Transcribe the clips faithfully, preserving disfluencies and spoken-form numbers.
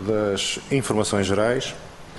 das informações gerais.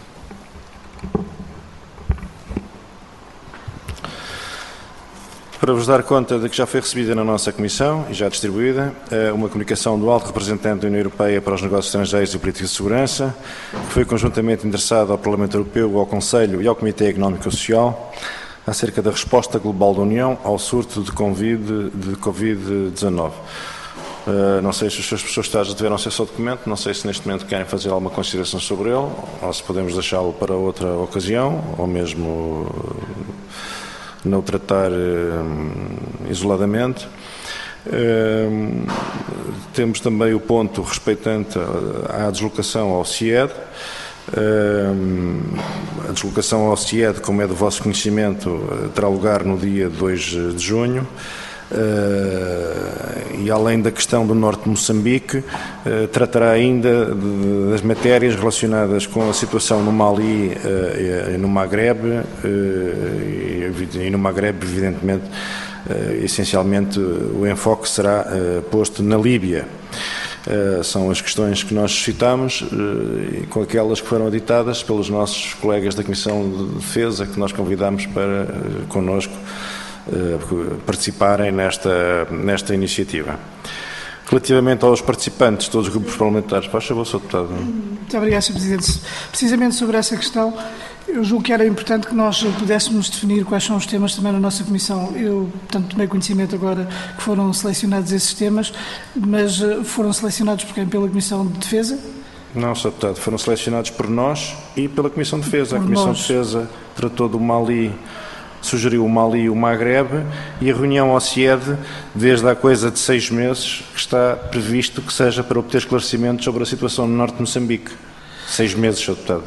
Para vos dar conta de que já foi recebida na nossa Comissão e já distribuída uma comunicação do Alto Representante da União Europeia para os Negócios Estrangeiros e Política de Segurança, que foi conjuntamente endereçado ao Parlamento Europeu, ao Conselho e ao Comitê Económico e Social, acerca da resposta global da União ao surto de Covid dezanove. Uh, não sei se as pessoas estadas tiveram acesso ao documento, não sei se neste momento querem fazer alguma consideração sobre ele, ou se podemos deixá-lo para outra ocasião, ou mesmo uh, não o tratar uh, isoladamente. Uh, temos também o ponto respeitante à deslocação ao C I E D. Uh, a deslocação ao C I E D, como é do vosso conhecimento, uh, terá lugar no dia dois de junho. Uh, e além da questão do norte de Moçambique, uh, tratará ainda de, de, das matérias relacionadas com a situação no Mali uh, e no Magreb, uh, e, e no Magreb, evidentemente, uh, essencialmente o enfoque será uh, posto na Líbia. Uh, são as questões que nós suscitamos uh, e com aquelas que foram editadas pelos nossos colegas da Comissão de Defesa, que nós convidamos para uh, connosco Uh, participarem nesta, nesta iniciativa. Relativamente aos participantes, todos os grupos parlamentares, faz favor, senhor Deputado. Muito obrigado, senhor Presidente. Precisamente sobre essa questão, eu julgo que era importante que nós pudéssemos definir quais são os temas também na nossa Comissão. Eu, portanto, tomei conhecimento agora que foram selecionados esses temas, mas foram selecionados por quem? Pela Comissão de Defesa? Não, senhor Deputado, foram selecionados por nós e pela Comissão de Defesa. A Comissão de Defesa tratou do Mali, sugeriu o Mali e o Magreb, e a reunião ao C I E D, desde há coisa de seis meses, que está previsto que seja para obter esclarecimentos sobre a situação no norte de Moçambique. Seis meses, senhor Deputado.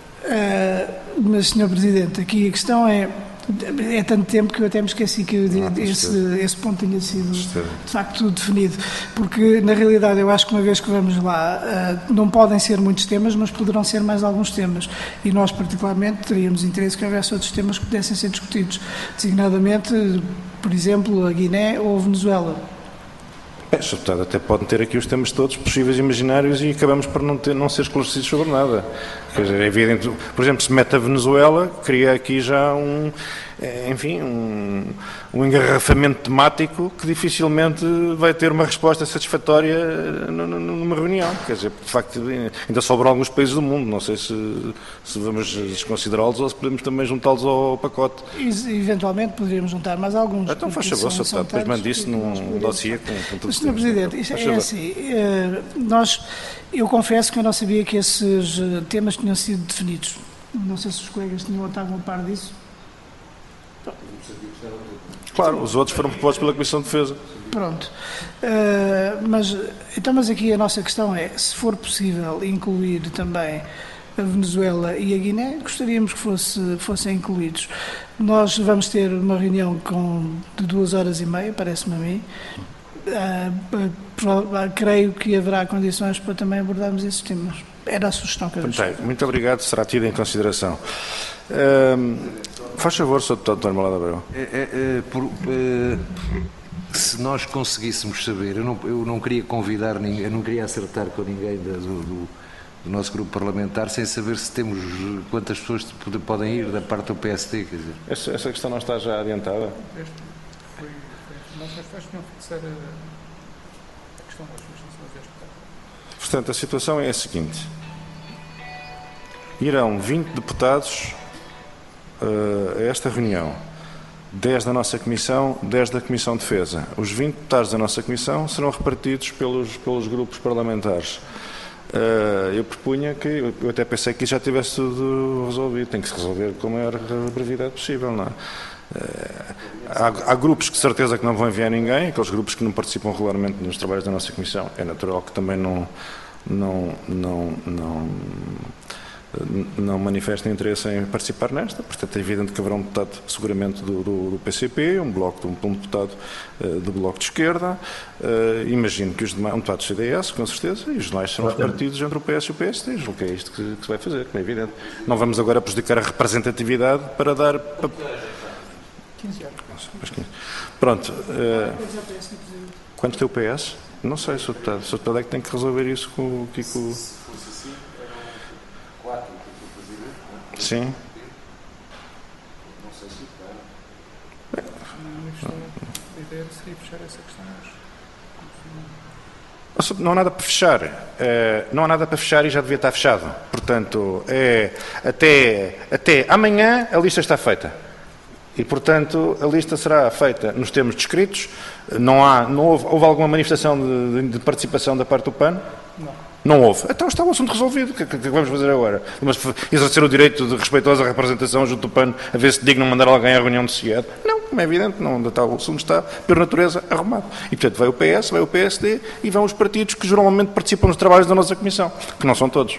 Uh, mas, senhor Presidente, aqui a questão é, é tanto tempo que eu até me esqueci que ah, esse, esse ponto tinha sido, de facto, definido. Porque, na realidade, eu acho que uma vez que vamos lá, uh, não podem ser muitos temas, mas poderão ser mais alguns temas. E nós, particularmente, teríamos interesse que houvesse outros temas que pudessem ser discutidos. Designadamente, por exemplo, a Guiné ou a Venezuela. É, senhor Deputado, até podem ter aqui os temas todos possíveis e imaginários e acabamos por não, ter, não ser esclarecidos sobre nada. Quer dizer, é evidente, por exemplo, se mete a Venezuela, cria aqui já um, enfim, um, um engarrafamento temático que dificilmente vai ter uma resposta satisfatória numa reunião. Quer dizer, de facto, ainda sobram alguns países do mundo, não sei se, se vamos desconsiderá-los ou se podemos também juntá-los ao pacote. E, eventualmente poderíamos juntar mais alguns. Então faz favor, senhor Deputado, depois mande isso num dossiê com, com tudo. senhor Presidente, isso é assim, nós, eu confesso que eu não sabia que esses temas tinham sido definidos. Não sei se os colegas tinham estavam a par disso. Claro, os outros foram propostos pela Comissão de Defesa. Pronto. Uh, mas, então, mas aqui a nossa questão é, se for possível incluir também a Venezuela e a Guiné, gostaríamos que fosse, fossem incluídos. Nós vamos ter uma reunião com, de duas horas e meia, parece-me a mim. Uh, uh, creio que haverá condições para também abordarmos esses temas. Era a sugestão que eu deixei. Muito obrigado, será tido em consideração. Uh, faz favor, senhor Deputado António Malado Abreu. É, é, é, por, é, se nós conseguíssemos saber, eu não, eu não queria convidar ninguém, eu não queria acertar com ninguém do, do, do nosso grupo parlamentar sem saber se temos quantas pessoas podem ir da parte do P S D. Quer dizer. Essa, essa questão não está já adiantada? Foi, foi, mas acho que não fixar a questão das substituições. Portanto, a situação é a seguinte. Irão vinte deputados uh, a esta reunião. dez da nossa Comissão, dez da Comissão de Defesa. Os vinte deputados da nossa Comissão serão repartidos pelos, pelos grupos parlamentares. Uh, eu propunha que, eu até pensei que já tivesse tudo resolvido. Tem que se resolver com a maior brevidade possível, não é? Uh, há, há grupos que de certeza que não vão enviar ninguém, aqueles grupos que não participam regularmente nos trabalhos da nossa Comissão. É natural que também não, não, não, não, não manifestem interesse em participar nesta. Portanto, é evidente que haverá um deputado seguramente do, do, do P C P, um, bloco, um, um deputado uh, do Bloco de Esquerda, uh, imagino que os demais, um deputado do C D S, com certeza, e os demais serão repartidos entre o P S e o P S D. Julgo que é isto que, que se vai fazer, como é evidente. Não vamos agora prejudicar a representatividade para dar... Para... quinze horas. Pronto. Uh, quanto tem o P S? Não sei, senhor Deputado. O senhor Deputado é que tem que resolver isso com o Kiko... cinco, eram quatro do Presidente, não é? Sim. Não sei se está. A ideia seria fechar essa questão hoje. Não há nada para fechar. Uh, não há nada para fechar e já devia estar fechado. Portanto, é, até, até amanhã a lista está feita. E, portanto, a lista será feita nos termos descritos. Não, há, não houve, houve alguma manifestação de, de participação da parte do P A N? Não. Não houve. Então está o assunto resolvido. O que, que, que vamos fazer agora? Vamos exercer o direito de respeitosa representação junto do P A N, a ver se dignam mandar alguém à reunião de sociedade? Não, como é evidente, não, está, o assunto está, por natureza, arrumado. E, portanto, vai o P S, vai o P S D e vão os partidos que geralmente participam nos trabalhos da nossa Comissão, que não são todos.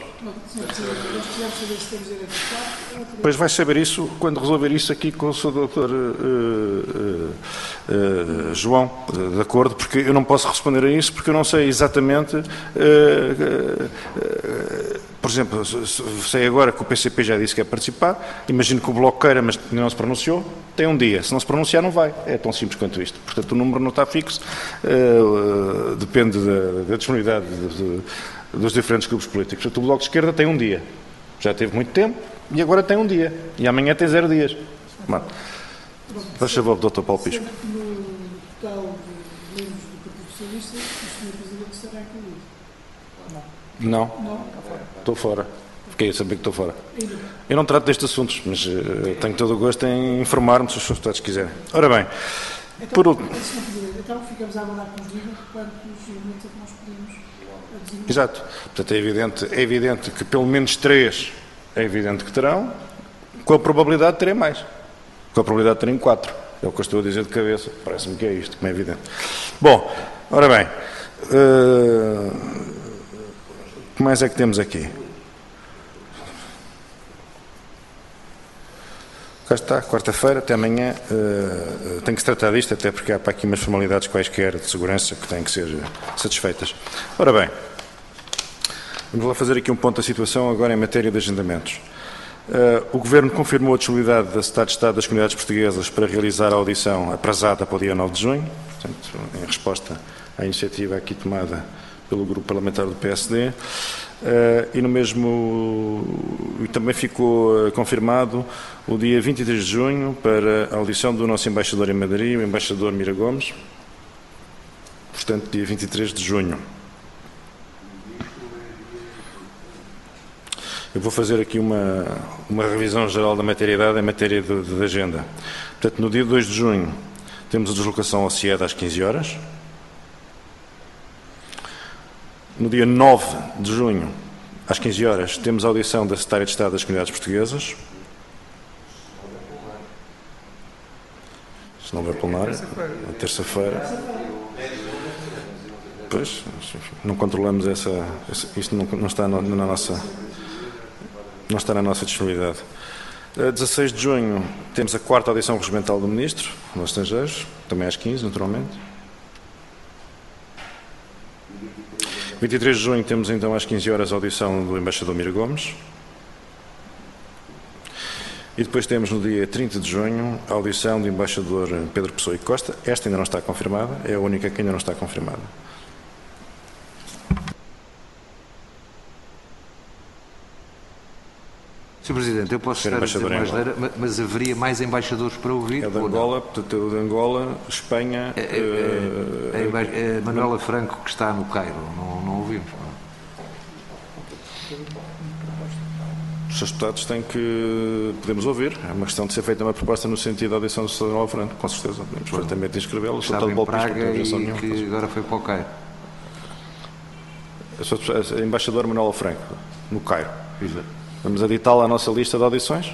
Depois vai saber isso quando resolver isso aqui com o seu doutor uh, uh, uh, João, uh, de acordo, porque eu não posso responder a isso porque eu não sei exatamente, uh, uh, uh, por exemplo, sei agora que o P C P já disse que é participar, imagino que o Bloco queira, mas não se pronunciou, tem um dia, se não se pronunciar não vai, é tão simples quanto isto, portanto o número não está fixo, uh, uh, depende da, da disponibilidade de, de, dos diferentes grupos políticos. Portanto, o Bloco de Esquerda tem um dia, já teve muito tempo, e agora tem um dia. E amanhã tem zero dias. Faz favor, doutor Paulo Pisco. No total de membros do Partido Socialista, o senhor Presidente estará incluído? Não. Não? Estou fora. Fiquei a saber que estou fora. Eu não trato destes assuntos, mas uh, tenho todo o gosto em informar-me se os seus deputados quiserem. Ora bem, então, por último... Então ficamos a aguardar que nos digam quantos elementos é que nós pedimos a designar. Exato. Portanto, é evidente, é evidente que pelo menos três é evidente que terão, com a probabilidade de terem mais. Com a probabilidade de terem quatro. É o que eu estou a dizer de cabeça. Parece-me que é isto, como é evidente. Bom, ora bem. Uh, o que mais é que temos aqui? Cá está, quarta-feira, até amanhã. Uh, tem que se tratar disto, até porque há para aqui umas formalidades quaisquer de segurança que têm que ser satisfeitas. Ora bem. Vamos lá fazer aqui um ponto da situação agora em matéria de agendamentos. Uh, o Governo confirmou a disponibilidade da Secretaria de Estado das Comunidades Portuguesas para realizar a audição aprazada para o dia nove de junho, portanto, em resposta à iniciativa aqui tomada pelo Grupo Parlamentar do P S D. Uh, e no mesmo, e também ficou uh, confirmado o dia vinte e três de junho para a audição do nosso embaixador em Madrid, o embaixador Mira Gomes, portanto, dia vinte e três de junho. Eu vou fazer aqui uma, uma revisão geral da materialidade em matéria de, de agenda. Portanto, no dia dois de junho temos a deslocação ao C I E D às quinze horas. No dia nove de junho, às quinze horas, temos a audição da Secretária de Estado das Comunidades Portuguesas. Se não vai plenário, na terça-feira. Pois, não controlamos essa... essa isto não, não está na, na nossa... Não está na nossa disponibilidade. A dezasseis de junho temos a quarta audição regimental do Ministro dos Estrangeiros, também às quinze, naturalmente. vinte e três de junho temos então às quinze horas a audição do Embaixador Mira Gomes. E depois temos no dia trinta de junho a audição do Embaixador Pedro Pessoa e Costa. Esta ainda não está confirmada, é a única que ainda não está confirmada. senhor Presidente, eu posso estar a dizer mais leira, mas haveria mais embaixadores para ouvir? É de Angola, portanto, é de Angola, Espanha... É, é, é, é, é Manuela Franco que está no Cairo, não, não ouvimos. Os seus deputados têm que... Podemos ouvir, é uma questão de ser feita uma proposta no sentido da audição do Sr. Manuela Franco, com certeza, podemos perfeitamente inscrevê-lo. Estava em Praga e nenhuma, que agora foi para o Cairo. A embaixadora Manuela Franco, no Cairo. Exato. Vamos aditá-la à nossa lista de audições?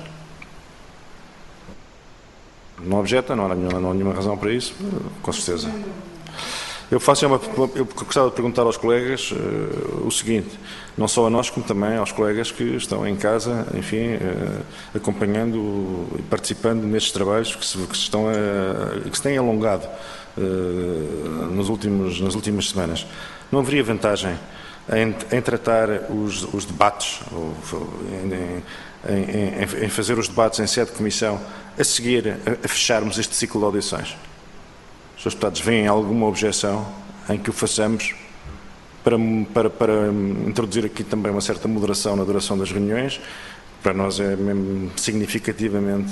Não objeta, não há nenhuma, não há nenhuma razão para isso, com certeza. Eu faço uma, eu gostava de perguntar aos colegas uh, o seguinte, não só a nós como também aos colegas que estão em casa, enfim, uh, acompanhando e participando nestes trabalhos que se, que se estão a, que se têm alongado uh, nos últimos, nas últimas semanas. Não haveria vantagem em, em tratar os, os debates, ou, em, em, em fazer os debates em sede de comissão, a seguir a, a fecharmos este ciclo de audições? Os senhores deputados veem alguma objeção em que o façamos para, para, para introduzir aqui também uma certa moderação na duração das reuniões. Para nós é mesmo significativamente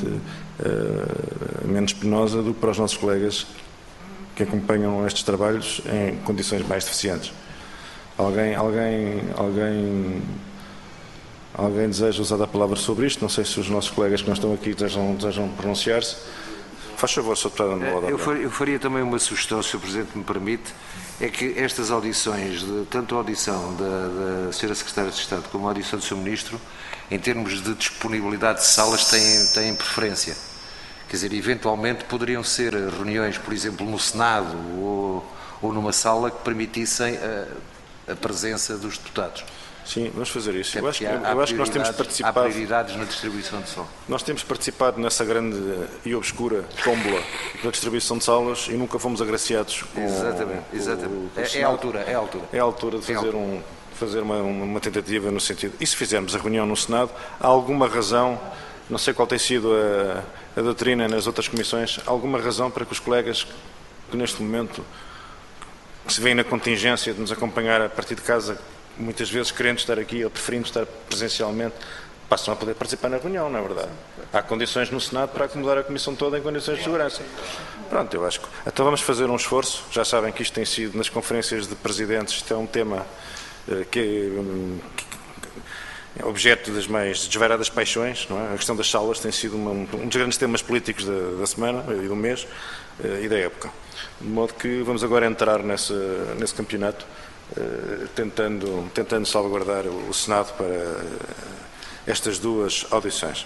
uh, menos penosa do que para os nossos colegas que acompanham estes trabalhos em condições mais deficientes. Alguém, alguém, alguém, alguém deseja usar a palavra sobre isto? Não sei se os nossos colegas que não estão aqui desejam, desejam pronunciar-se. Faz favor, senhor Deputado Andrade. Eu faria, eu faria também uma sugestão, se o Presidente me permite, é que estas audições, de, tanto a audição da, da senhora Secretária de Estado como a audição do senhor Ministro, em termos de disponibilidade de salas, têm, têm preferência. Quer dizer, eventualmente poderiam ser reuniões, por exemplo, no Senado ou, ou numa sala que permitissem a, a presença dos deputados. Sim, vamos fazer isso. É eu acho, há, eu há acho que nós temos participado. Há prioridades na distribuição de som. Nós temos participado nessa grande e obscura tómbola da distribuição de salas e nunca fomos agraciados com. Exatamente, exatamente. Com, com é, é a altura, é a altura. É a altura de fazer, um, fazer uma, uma tentativa no sentido. E se fizermos a reunião no Senado, há alguma razão, não sei qual tem sido a, a doutrina nas outras comissões, há alguma razão para que os colegas que neste momento que se veem na contingência de nos acompanhar a partir de casa, muitas vezes querendo estar aqui ou preferindo estar presencialmente, passam a poder participar na reunião, não é verdade? Há condições no Senado para acomodar a Comissão toda em condições de segurança. Pronto, eu acho que... Então vamos fazer um esforço. Já sabem que isto tem sido, nas conferências de presidentes, isto é um tema uh, que, um, que é objeto das mais desvairadas paixões, não é? A questão das salas tem sido uma, um dos grandes temas políticos da, da semana e do mês uh, e da época. De modo que vamos agora entrar nesse, nesse campeonato, Uh, tentando, tentando salvaguardar o, o Senado para uh, estas duas audições.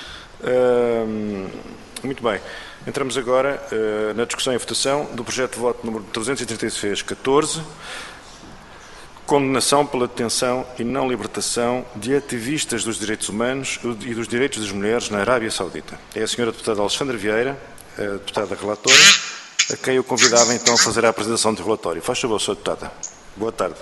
Uh, muito bem. Entramos agora uh, na discussão e votação do projeto de voto número trezentos e trinta e seis catorze, condenação pela detenção e não libertação de ativistas dos direitos humanos e dos direitos das mulheres na Arábia Saudita. É a senhora deputada Alexandra Vieira, a deputada relatora, a quem eu convidava então a fazer a apresentação do relatório. Faz favor, senhora deputada. Boa tarde.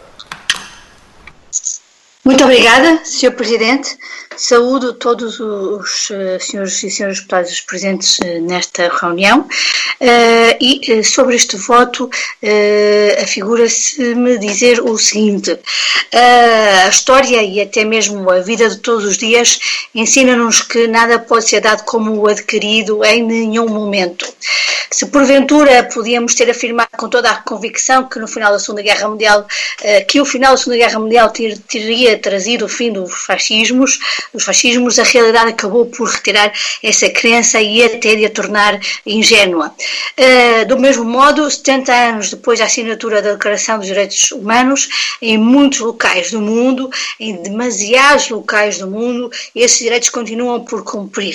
Muito obrigada, senhor Presidente. Saúdo todos os uh, senhores e senhoras deputados presentes uh, nesta reunião uh, e uh, sobre este voto uh, afigura-se-me dizer o seguinte: uh, a história e até mesmo a vida de todos os dias ensina-nos que nada pode ser dado como adquirido em nenhum momento. Se porventura podíamos ter afirmado com toda a convicção que no final da Segunda Guerra Mundial, uh, que o final da Segunda Guerra Mundial ter, teria trazido o fim dos fascismos, dos fascismos, a realidade acabou por retirar essa crença e até de a tornar ingênua. Uh, do mesmo modo, setenta anos depois da assinatura da Declaração dos Direitos Humanos, em muitos locais do mundo, em demasiados locais do mundo, esses direitos continuam por cumprir.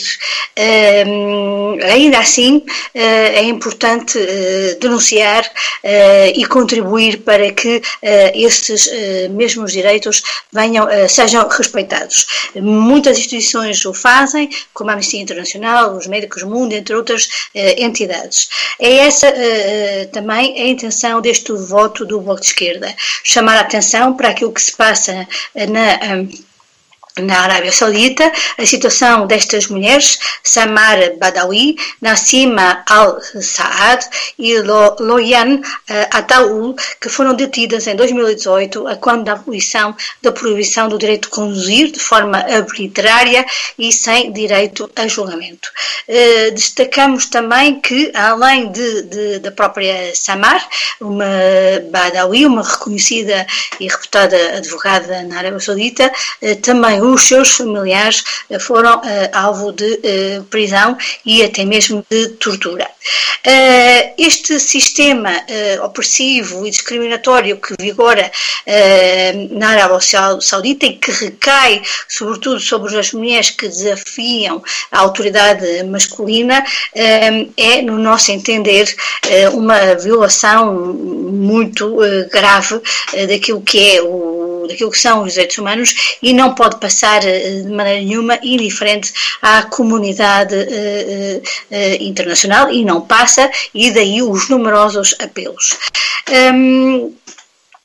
Uh, ainda assim, uh, é importante uh, denunciar uh, e contribuir para que uh, esses uh, mesmos direitos venham, uh, sejam respeitados. Muitas instituições o fazem, como a Amnistia Internacional, os Médicos do Mundo, entre outras uh, entidades. É essa uh, também a intenção deste voto do Bloco de Esquerda, chamar a atenção para aquilo que se passa na... Um, na Arábia Saudita, a situação destas mulheres, Samar Badawi, Nassima Al-Saad e Loyan Ataul, que foram detidas em dois mil e dezoito a quando da abolição da proibição do direito de conduzir de forma arbitrária e sem direito a julgamento. Uh, destacamos também que, além de, de, da própria Samar, uma Badawi, uma reconhecida e reputada advogada na Arábia Saudita, uh, também os seus familiares foram uh, alvo de uh, prisão e até mesmo de tortura. Uh, este sistema uh, opressivo e discriminatório que vigora uh, na Arábia Saudita e que recai sobretudo sobre as mulheres que desafiam a autoridade masculina uh, é, no nosso entender, uh, uma violação muito uh, grave uh, daquilo que é o, daquilo que são os direitos humanos e não pode passar de maneira nenhuma indiferente à comunidade uh, uh, internacional e não passa, e daí os numerosos apelos. Um,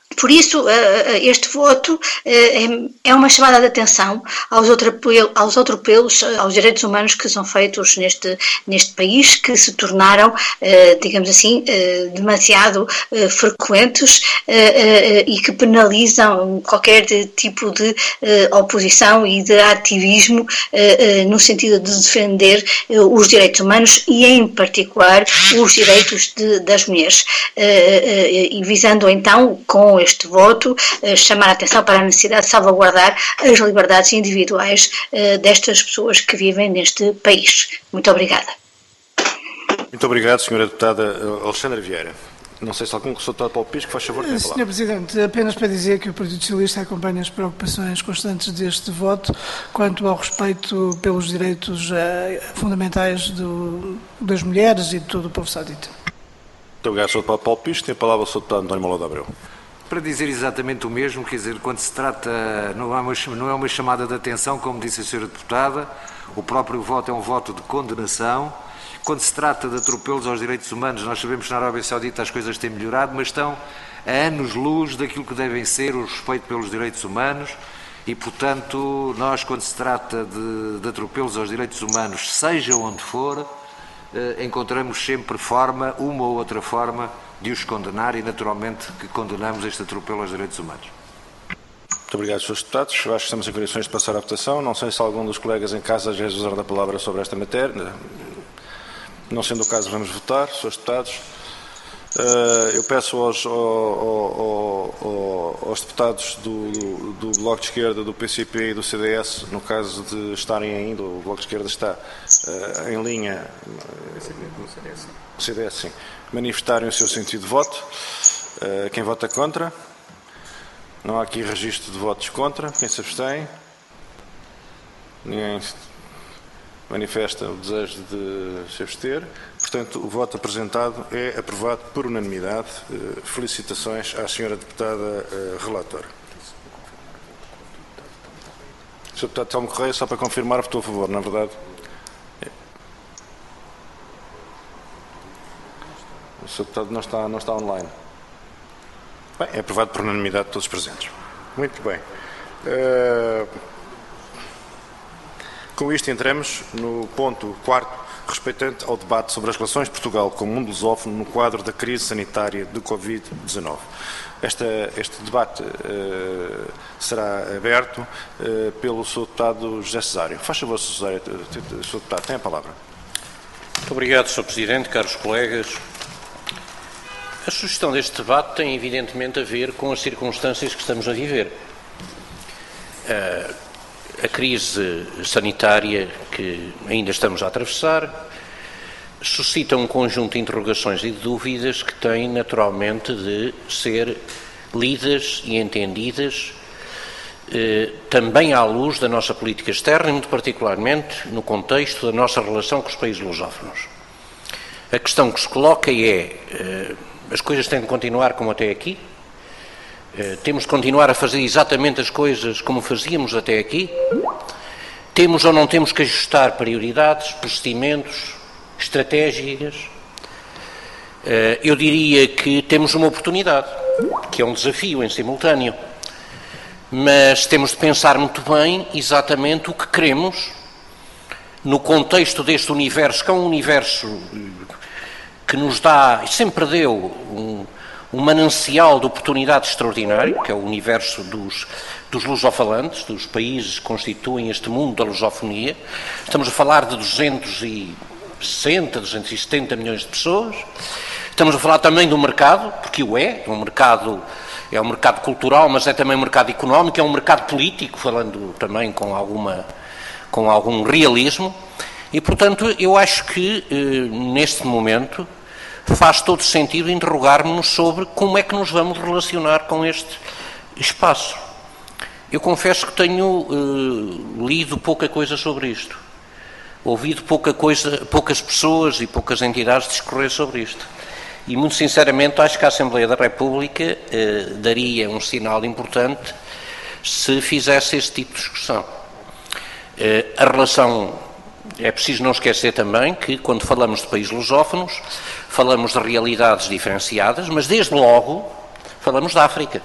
Por isso, este voto é uma chamada de atenção aos atropelos aos direitos humanos que são feitos neste, neste país, que se tornaram, digamos assim, demasiado frequentes e que penalizam qualquer tipo de oposição e de ativismo no sentido de defender os direitos humanos e, em particular, os direitos de, das mulheres. E visando, então, com este voto, eh, chamar a atenção para a necessidade de salvaguardar as liberdades individuais eh, destas pessoas que vivem neste país. Muito obrigada. Muito obrigado, senhora Deputada Alexandra Vieira. Não sei se algum deputado Paulo Pisco faz favor de falar. senhor Presidente, apenas para dizer que o Partido Socialista acompanha as preocupações constantes deste voto quanto ao respeito pelos direitos eh, fundamentais do, das mulheres e de todo o povo saudita. Muito obrigado, senhor Deputado Paulo Pisco. Tem a palavra o senhor Deputado António Malou de Abreu. Para dizer exatamente o mesmo, quer dizer, quando se trata, não é uma, não é uma chamada de atenção, como disse a senhora Deputada, o próprio voto é um voto de condenação. Quando se trata de atropelos aos direitos humanos, nós sabemos que na Arábia Saudita as coisas têm melhorado, mas estão a anos-luz daquilo que devem ser o respeito pelos direitos humanos e, portanto, nós, quando se trata de, de atropelos aos direitos humanos, seja onde for, eh, encontramos sempre forma, uma ou outra forma, de os condenar e, naturalmente, que condenamos este atropelo aos direitos humanos. Muito obrigado, senhores deputados. Eu acho que estamos em condições de passar à votação. Não sei se algum dos colegas em casa já usar da palavra sobre esta matéria. Não sendo o caso, vamos votar. Senhores deputados, eu peço aos, aos, aos deputados do, do Bloco de Esquerda, do P C P e do C D S, no caso de estarem ainda, o Bloco de Esquerda está em linha, o C D S, sim, manifestarem o seu sentido de voto. Quem vota contra? Não há aqui registro de votos contra. Quem se abstém? Ninguém manifesta o desejo de se abster. Portanto, o voto apresentado é aprovado por unanimidade. Felicitações à senhora deputada relatora. senhor Deputado Telmo Correia, só para confirmar, votou a favor, não é verdade? O senhor Deputado não está, não está online. Bem, é aprovado por unanimidade de todos os presentes. Muito bem. Uh, com isto entramos no ponto quarto, respeitante ao debate sobre as relações de Portugal com o mundo lusófono no quadro da crise sanitária de Covid dezenove. Esta, este debate uh, será aberto uh, pelo senhor Deputado José Cesário. Faz favor, senhor Deputado, tem a palavra. Muito obrigado, senhor Presidente, caros colegas. A sugestão deste debate tem evidentemente a ver com as circunstâncias que estamos a viver. A crise sanitária que ainda estamos a atravessar suscita um conjunto de interrogações e de dúvidas que têm naturalmente de ser lidas e entendidas eh, também à luz da nossa política externa e muito particularmente no contexto da nossa relação com os países lusófonos. A questão que se coloca é, eh, as coisas têm de continuar como até aqui? Eh, temos de continuar a fazer exatamente as coisas como fazíamos até aqui? Temos ou não temos que ajustar prioridades, procedimentos, estratégias? Eh, eu diria que temos uma oportunidade, que é um desafio em simultâneo, mas temos de pensar muito bem exatamente o que queremos no contexto deste universo, que é um universo que nos dá, sempre deu, um, um manancial de oportunidade extraordinário, que é o universo dos, dos lusofalantes, dos países que constituem este mundo da lusofonia. Estamos a falar de duzentos e sessenta, duzentos e setenta milhões de pessoas. Estamos a falar também do mercado, porque o é, é um mercado, é um mercado cultural, mas é também um mercado económico, é um mercado político, falando também com, alguma, com algum realismo. E, portanto, eu acho que, eh, neste momento, faz todo sentido interrogar-nos sobre como é que nos vamos relacionar com este espaço. Eu confesso que tenho eh, lido pouca coisa sobre isto, ouvido pouca coisa, poucas pessoas e poucas entidades discorrer sobre isto. E, muito sinceramente, acho que a Assembleia da República eh, daria um sinal importante se fizesse este tipo de discussão. Eh, a relação... É preciso não esquecer também que, quando falamos de países lusófonos, falamos de realidades diferenciadas, mas, desde logo, falamos da África.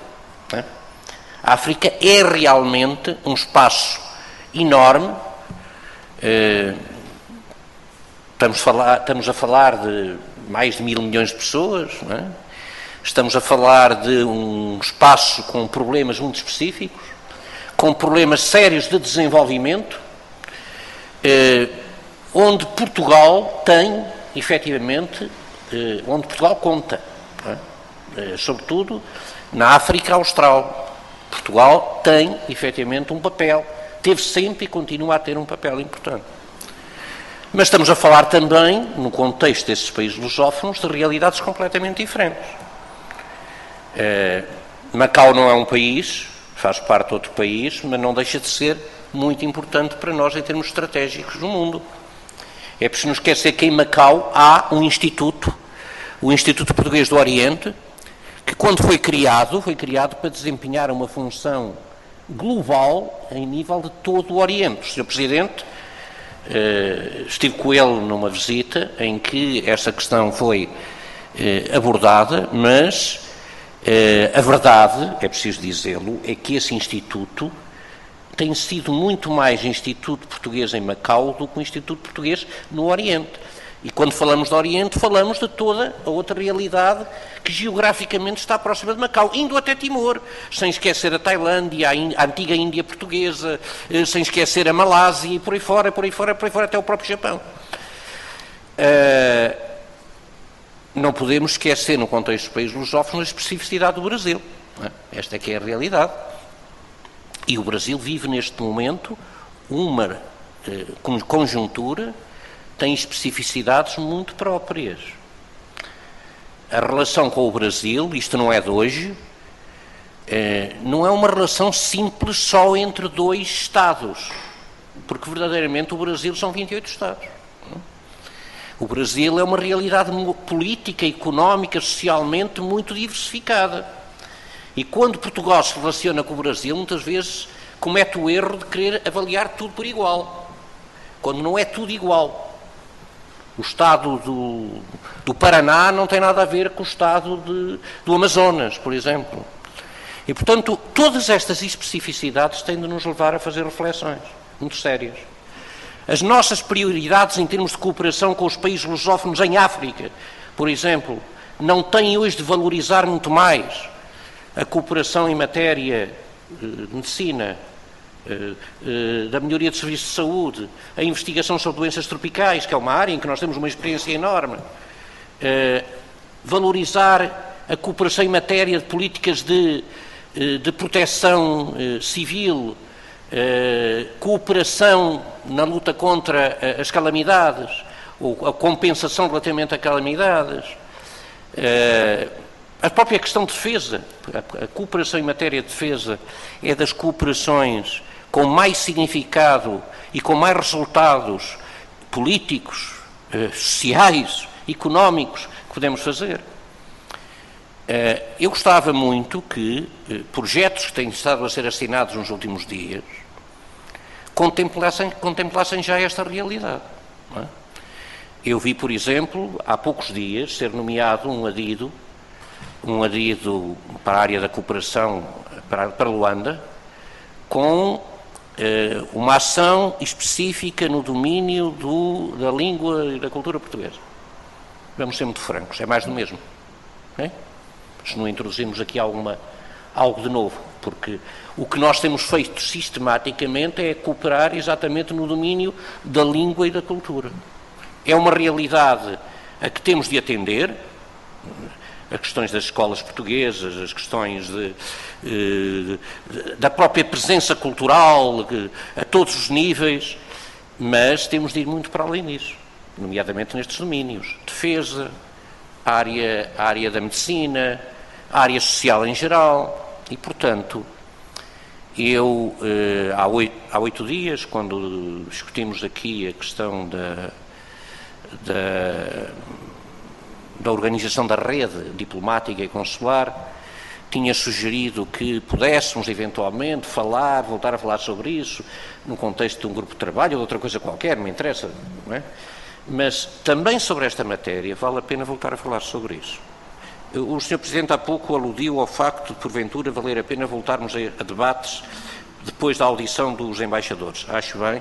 Não é? A África é realmente um espaço enorme. Uh, estamos, falar, estamos a falar de mais de mil milhões de pessoas, não é? Estamos a falar de um espaço com problemas muito específicos, com problemas sérios de desenvolvimento, eh, onde Portugal tem, efetivamente, eh, onde Portugal conta, não é? eh, sobretudo na África Austral. Portugal tem, efetivamente, um papel, teve sempre e continua a ter um papel importante. Mas estamos a falar também, no contexto desses países lusófonos, de realidades completamente diferentes. Uh, Macau não é um país, faz parte de outro país, mas não deixa de ser muito importante para nós em termos estratégicos no mundo. É preciso não esquecer que em Macau há um instituto, o Instituto Português do Oriente, que quando foi criado, foi criado para desempenhar uma função global em nível de todo o Oriente. O senhor Presidente uh, estive com ele numa visita em que essa questão foi uh, abordada, mas Uh, a verdade, é preciso dizê-lo, é que esse Instituto tem sido muito mais Instituto Português em Macau do que o Instituto Português no Oriente. E quando falamos do Oriente, falamos de toda a outra realidade que geograficamente está próxima de Macau, indo até Timor, sem esquecer a Tailândia, a, a antiga Índia portuguesa, uh, sem esquecer a Malásia e por aí fora, por aí fora, por aí fora, até o próprio Japão. Uh, Não podemos esquecer, no contexto dos países lusófonos, a especificidade do Brasil. Não é? Esta é que é a realidade. E o Brasil vive, neste momento, uma eh, conjuntura, tem especificidades muito próprias. A relação com o Brasil, isto não é de hoje, eh, não é uma relação simples só entre dois Estados, porque, verdadeiramente, o Brasil são vinte e oito Estados. O Brasil é uma realidade política, económica, socialmente muito diversificada. E quando Portugal se relaciona com o Brasil, muitas vezes comete o erro de querer avaliar tudo por igual, quando não é tudo igual. O estado do, do Paraná não tem nada a ver com o estado de, do Amazonas, por exemplo. E, portanto, todas estas especificidades têm de nos levar a fazer reflexões muito sérias. As nossas prioridades em termos de cooperação com os países lusófonos em África, por exemplo, não têm hoje de valorizar muito mais a cooperação em matéria de medicina, da melhoria de serviços de saúde, a investigação sobre doenças tropicais, que é uma área em que nós temos uma experiência enorme, valorizar a cooperação em matéria de políticas de, de proteção civil, Uh, cooperação na luta contra uh, as calamidades, ou a compensação relativamente a calamidades, uh, a própria questão de defesa, a, a cooperação em matéria de defesa é das cooperações com mais significado e com mais resultados políticos, uh, sociais, económicos que podemos fazer. Uh, eu gostava muito que uh, projetos que têm estado a ser assinados nos últimos dias contemplassem, contemplassem já esta realidade. Não é? Eu vi, por exemplo, há poucos dias ser nomeado um adido, um adido para a área da cooperação para, para Luanda, com uh, uma ação específica no domínio do, da língua e da cultura portuguesa. Vamos ser muito francos, é mais do mesmo. Não é? Se não introduzirmos aqui alguma, algo de novo, porque o que nós temos feito sistematicamente é cooperar exatamente no domínio da língua e da cultura. É uma realidade a que temos de atender, as questões das escolas portuguesas, as questões de, de, de, da própria presença cultural, de, a todos os níveis, mas temos de ir muito para além disso, nomeadamente nestes domínios. Defesa, a área, a área da medicina, a área social em geral. E, portanto, eu, eh, há, oito, há oito dias, quando discutimos aqui a questão da, da, da organização da rede diplomática e consular, tinha sugerido que pudéssemos, eventualmente, falar, voltar a falar sobre isso, no contexto de um grupo de trabalho ou de outra coisa qualquer, não me interessa, não é? Mas também sobre esta matéria vale a pena voltar a falar sobre isso. O senhor Presidente há pouco aludiu ao facto de, porventura, valer a pena voltarmos a, a debates depois da audição dos embaixadores. Acho bem,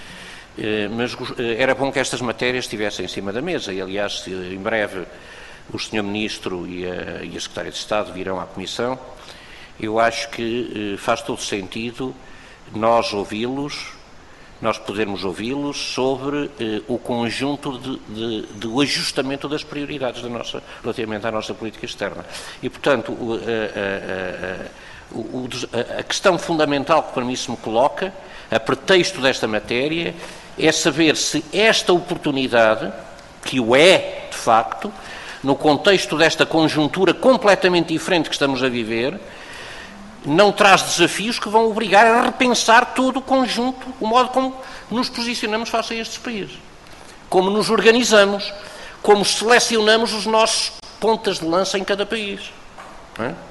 mas era bom que estas matérias estivessem em cima da mesa e, aliás, em breve o senhor Ministro e a, e a Secretária de Estado virão à Comissão. Eu acho que faz todo sentido nós ouvi-los, nós podermos ouvi-los sobre eh, o conjunto de, de, de ajustamento das prioridades da nossa, relativamente à nossa política externa. E, portanto, o, a, a, a, o, a questão fundamental que para mim se me coloca, a pretexto desta matéria, é saber se esta oportunidade, que o é, de facto, no contexto desta conjuntura completamente diferente que estamos a viver, não traz desafios que vão obrigar a repensar todo o conjunto, o modo como nos posicionamos face a estes países, como nos organizamos, como selecionamos os nossos pontas de lança em cada país. Não é,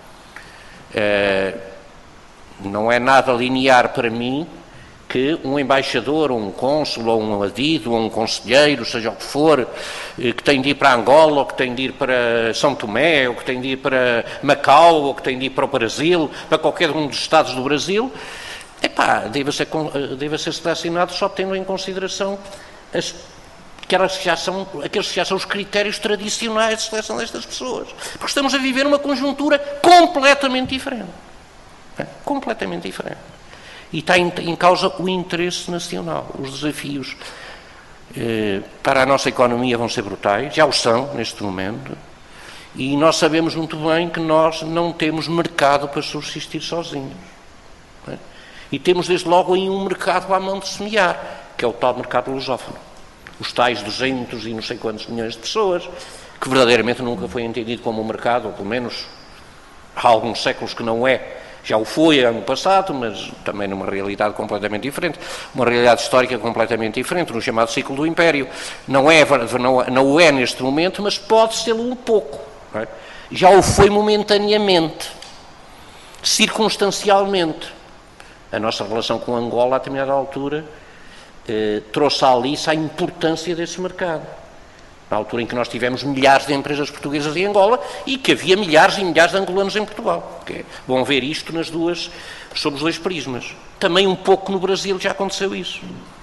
é, não é nada linear para mim que um embaixador, ou um cônsul, ou um adido, ou um conselheiro, seja o que for, que tem de ir para Angola, ou que tem de ir para São Tomé, ou que tem de ir para Macau, ou que tem de ir para o Brasil, para qualquer um dos estados do Brasil, epá, deve ser, deve ser selecionado só tendo em consideração as, aquelas que já são, aqueles que já são os critérios tradicionais de seleção destas pessoas. Porque estamos a viver uma conjuntura completamente diferente. É? Completamente diferente. E está em, em causa o interesse nacional. Os desafios eh, para a nossa economia vão ser brutais, já o são neste momento, e nós sabemos muito bem que nós não temos mercado para subsistir sozinhos. Não é? E temos desde logo aí um mercado à mão de semear, que é o tal mercado lusófono. Os tais duzentos e não sei quantos milhões de pessoas, que verdadeiramente nunca foi entendido como um mercado, ou pelo menos há alguns séculos que não é. Já o foi ano passado, mas também numa realidade completamente diferente, uma realidade histórica completamente diferente, no chamado ciclo do Império. Não é, não, não o é neste momento, mas pode ser um pouco. Não é? Já o foi momentaneamente, circunstancialmente. A nossa relação com Angola, a determinada altura, eh, trouxe à liça a importância desse mercado. Na altura em que nós tivemos milhares de empresas portuguesas em Angola e que havia milhares e milhares de angolanos em Portugal. É bom ver isto nas duas, sob os dois prismas. Também um pouco no Brasil já aconteceu isso.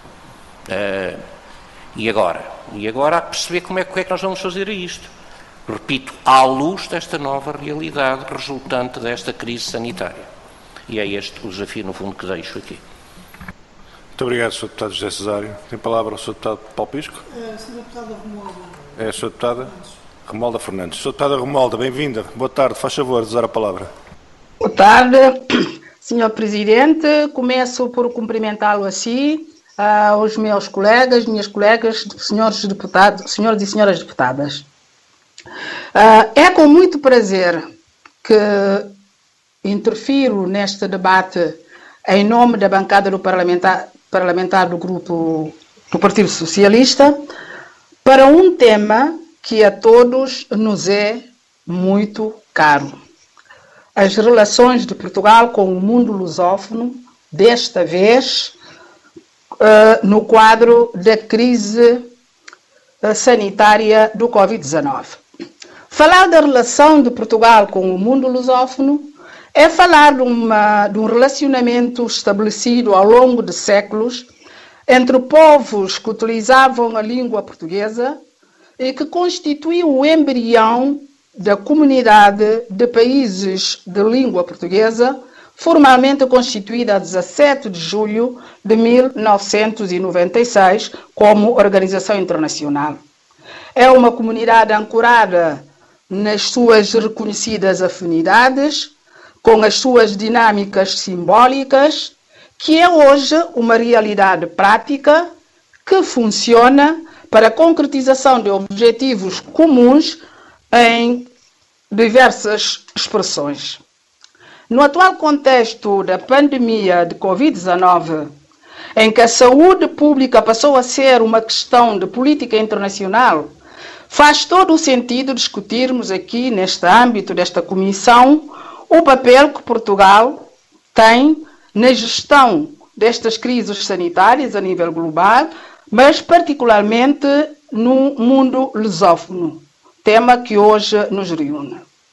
Uh, e agora? E agora há que perceber como é, como é que nós vamos fazer isto. Repito, à luz desta nova realidade resultante desta crise sanitária. E é este o desafio, no fundo, que deixo aqui. Muito obrigado, senhor Deputado José Cesário. Tem palavra o senhor Deputado Paulo Pisco? É, senhora Deputada Romualda. É a senhora Deputada Romualda Fernandes. senhora Deputada Romualda, bem-vinda. Boa tarde. Faz favor de usar a palavra. Boa tarde, senhor Presidente. Começo por cumprimentá-lo assim, aos meus colegas, minhas colegas, senhores deputados, senhores e senhoras deputadas. É com muito prazer que interfiro neste debate em nome da bancada do parlamentar, parlamentar do Grupo do Partido Socialista, para um tema que a todos nos é muito caro. As relações de Portugal com o mundo lusófono, desta vez uh, no quadro da crise uh, sanitária do covid dezenove. Falar da relação de Portugal com o mundo lusófono é falar de, uma, de um relacionamento estabelecido ao longo de séculos entre povos que utilizavam a língua portuguesa e que constituiu o embrião da comunidade de países de língua portuguesa, formalmente constituída a dezassete de julho de mil novecentos e noventa e seis como organização internacional. É uma comunidade ancorada nas suas reconhecidas afinidades, com as suas dinâmicas simbólicas, que é hoje uma realidade prática que funciona para a concretização de objetivos comuns em diversas expressões. No atual contexto da pandemia de covid dezenove, em que a saúde pública passou a ser uma questão de política internacional, faz todo o sentido discutirmos aqui, neste âmbito desta comissão, o papel que Portugal tem na gestão destas crises sanitárias a nível global, mas particularmente no mundo lusófono, tema que hoje nos reúne.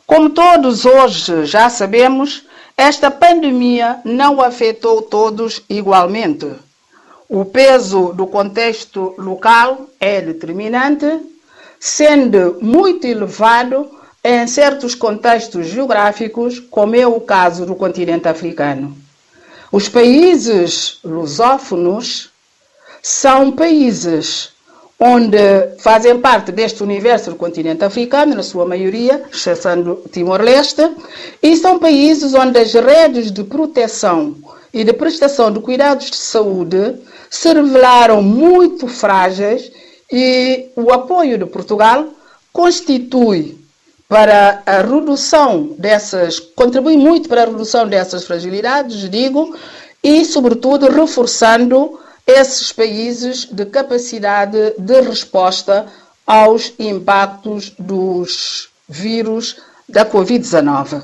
Como todos hoje já sabemos, esta pandemia não afetou todos igualmente. O peso do contexto local é determinante, sendo muito elevado em certos contextos geográficos, como é o caso do continente africano. Os países lusófonos são países onde fazem parte deste universo do continente africano, na sua maioria, exceção Timor-Leste, e são países onde as redes de proteção e de prestação de cuidados de saúde se revelaram muito frágeis e o apoio de Portugal constitui para a redução dessas, contribui muito para a redução dessas fragilidades, digo, e sobretudo reforçando esses países de capacidade de resposta aos impactos dos vírus da covid dezenove.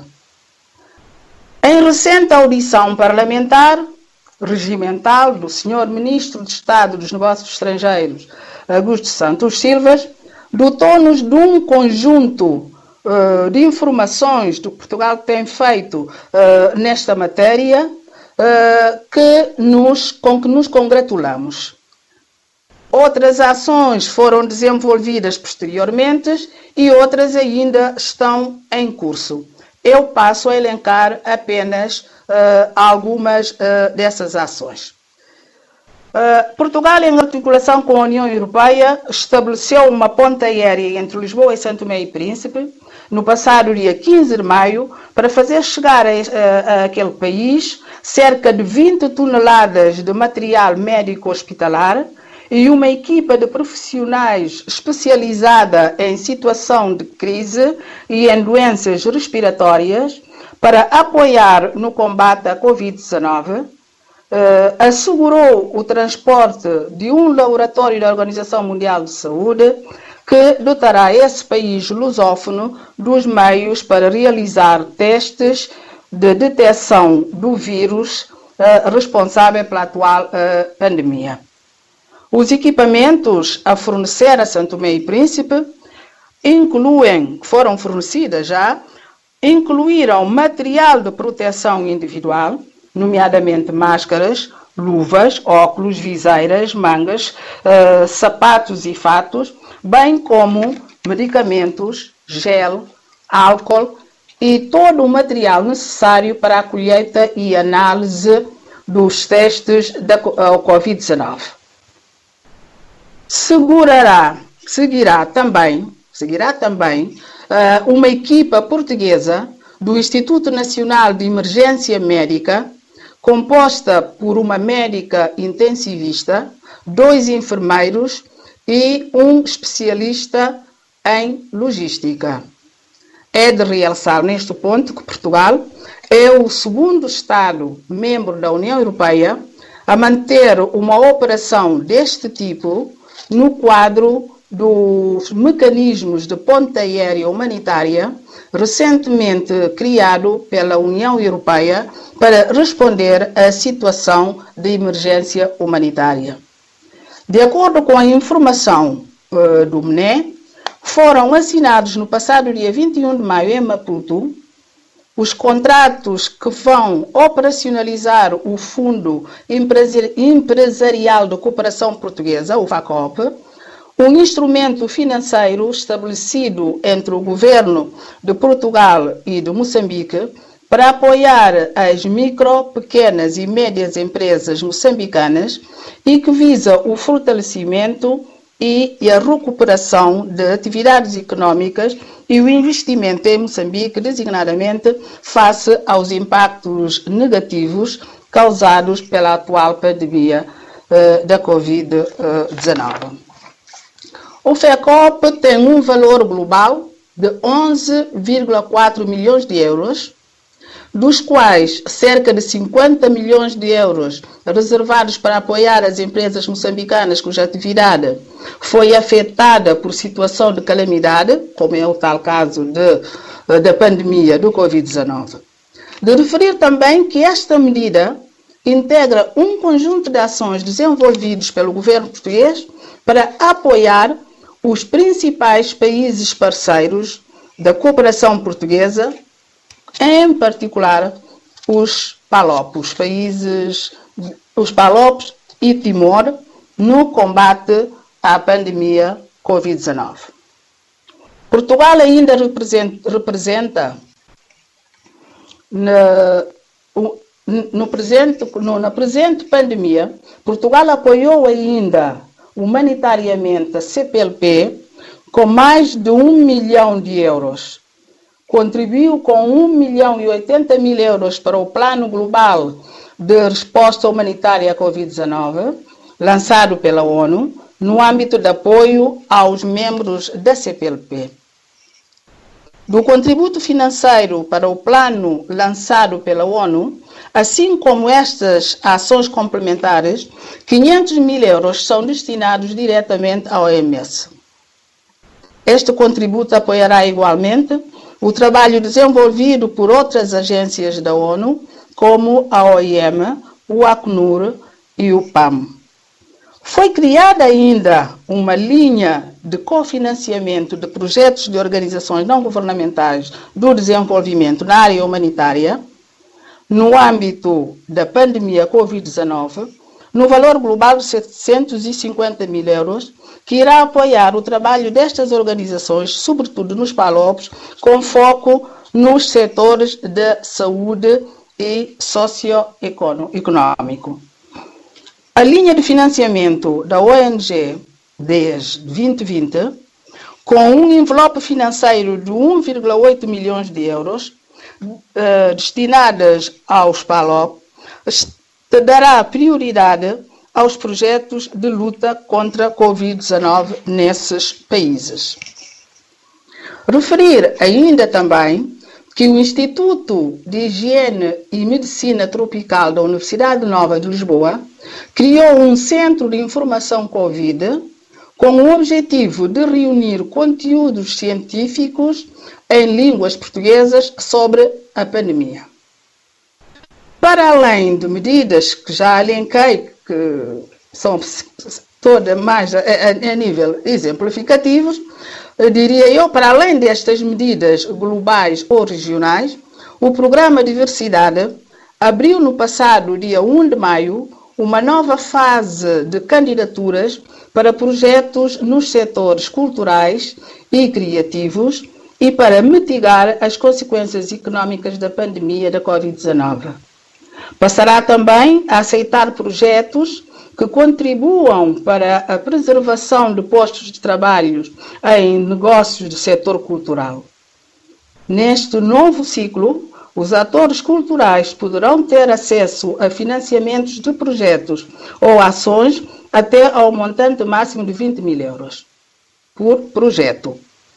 Em recente audição parlamentar, regimental, do senhor Ministro de Estado dos Negócios Estrangeiros, Augusto Santos Silva, dotou-nos de um conjunto uh, de informações do que Portugal tem feito uh, nesta matéria, Uh, que nos, com que nos congratulamos. Outras ações foram desenvolvidas posteriormente e outras ainda estão em curso. Eu passo a elencar apenas uh, algumas uh, dessas ações. Uh, Portugal, em articulação com a União Europeia, estabeleceu uma ponte aérea entre Lisboa e São Tomé e Príncipe, no passado dia quinze de maio, para fazer chegar a, a, a aquele país cerca de vinte toneladas de material médico hospitalar e uma equipa de profissionais especializada em situação de crise e em doenças respiratórias para apoiar no combate à covid dezenove. Uh, assegurou o transporte de um laboratório da Organização Mundial de Saúde que dotará esse país lusófono dos meios para realizar testes de detecção do vírus uh, responsável pela atual uh, pandemia. Os equipamentos a fornecer a São Tomé e Príncipe incluem, foram fornecidas já, incluíram material de proteção individual, nomeadamente máscaras, luvas, óculos, viseiras, mangas, uh, sapatos e fatos, bem como medicamentos, gel, álcool e todo o material necessário para a colheita e análise dos testes da covid dezenove. Segurará, seguirá também, seguirá também uh, uma equipa portuguesa do Instituto Nacional de Emergência Médica, composta por uma médica intensivista, dois enfermeiros e um especialista em logística. É de realçar neste ponto que Portugal é o segundo Estado membro da União Europeia a manter uma operação deste tipo no quadro dos mecanismos de ponte aérea humanitária recentemente criado pela União Europeia para responder à situação de emergência humanitária. De acordo com a informação uh, do M N E, foram assinados no passado dia vinte e um de maio em Maputo os contratos que vão operacionalizar o Fundo Empresarial de Cooperação Portuguesa, o FACOP, um instrumento financeiro estabelecido entre o governo de Portugal e de Moçambique para apoiar as micro, pequenas e médias empresas moçambicanas e que visa o fortalecimento e a recuperação de atividades económicas e o investimento em Moçambique, designadamente face aos impactos negativos causados pela atual pandemia uh, da covid dezenove. O FECOP tem um valor global de onze vírgula quatro milhões de euros, dos quais cerca de cinquenta milhões de euros reservados para apoiar as empresas moçambicanas cuja atividade foi afetada por situação de calamidade, como é o tal caso de, da pandemia do covid dezenove. De referir também que esta medida integra um conjunto de ações desenvolvidos pelo governo português para apoiar os principais países parceiros da cooperação portuguesa, em particular os PALOP, os países, os PALOP e Timor, no combate à pandemia covid dezenove. Portugal ainda representa, representa na, no presente, no, na presente pandemia, Portugal apoiou ainda humanitariamente a C P L P com mais de um milhão de euros. Contribuiu com um milhão e oitenta mil euros para o Plano Global de Resposta Humanitária à covid dezenove, lançado pela ONU, no âmbito de apoio aos membros da C P L P. Do contributo financeiro para o plano lançado pela ONU, assim como estas ações complementares, quinhentos mil euros são destinados diretamente à O M S. Este contributo apoiará igualmente o trabalho desenvolvido por outras agências da ONU, como a O I M, o Acnur e o P A M. Foi criada ainda uma linha de cofinanciamento de projetos de organizações não governamentais do desenvolvimento na área humanitária, no âmbito da pandemia covid dezenove, no valor global de setecentos e cinquenta mil euros, que irá apoiar o trabalho destas organizações, sobretudo nos PALOPs, com foco nos setores de saúde e socioeconômico. A linha de financiamento da O N G desde vinte vinte, com um envelope financeiro de um vírgula oito milhões de euros, eh, destinadas aos PALOP, dará prioridade aos projetos de luta contra a covid dezenove nesses países. Referir ainda também que o Instituto de Higiene e Medicina Tropical da Universidade Nova de Lisboa criou um centro de informação Covid com o objetivo de reunir conteúdos científicos em línguas portuguesas sobre a pandemia. Para além de medidas que já elenquei, que são todas mais a, a, a nível exemplificativos, eu diria eu, para além destas medidas globais ou regionais, o Programa Diversidade abriu no passado dia um de maio uma nova fase de candidaturas para projetos nos setores culturais e criativos e para mitigar as consequências económicas da pandemia da covid dezenove. Passará também a aceitar projetos que contribuam para a preservação de postos de trabalho em negócios do setor cultural. Neste novo ciclo, os atores culturais poderão ter acesso a financiamentos de projetos ou ações até ao montante máximo de vinte mil euros por projeto.